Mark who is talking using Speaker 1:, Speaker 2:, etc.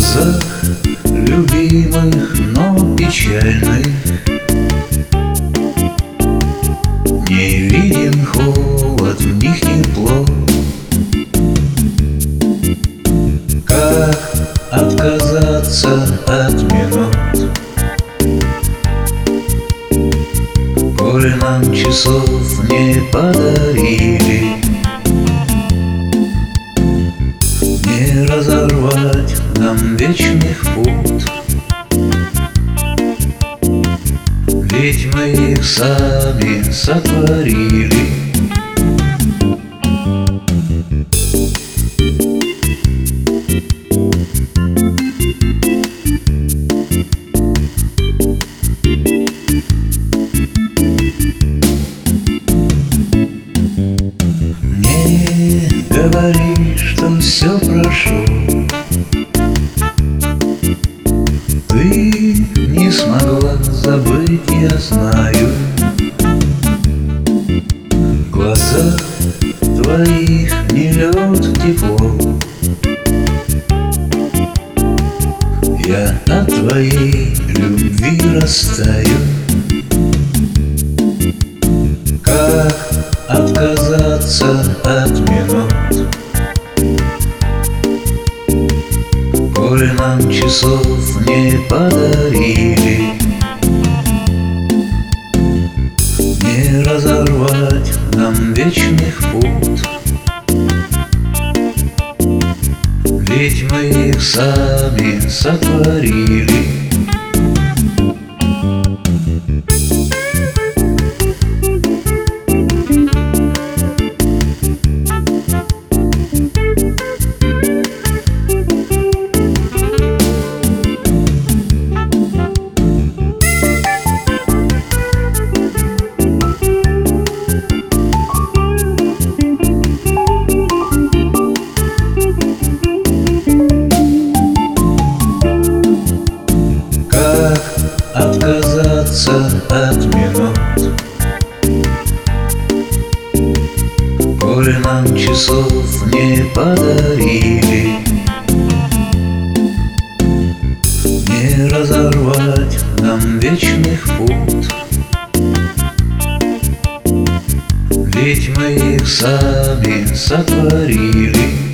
Speaker 1: глазах любимых, но печальных не виден холод, в них тепло. Как отказаться от минут, коль нам часов не подарили? Не разорвать нам вечных пут, ведь мы их сами сотворили. Не говори, что все прошло, ты не смогла забыть, я знаю. В глазах твоих не лед, тепло. Я от твоей любви растаю. Как отказаться от минут, коль нам часов не подарили? Не разорвать нам вечных пут, ведь мы их сами сотворили. Отказаться от минут, коль нам часов не подарили? Не разорвать нам вечных пут, ведь мы их сами сотворили.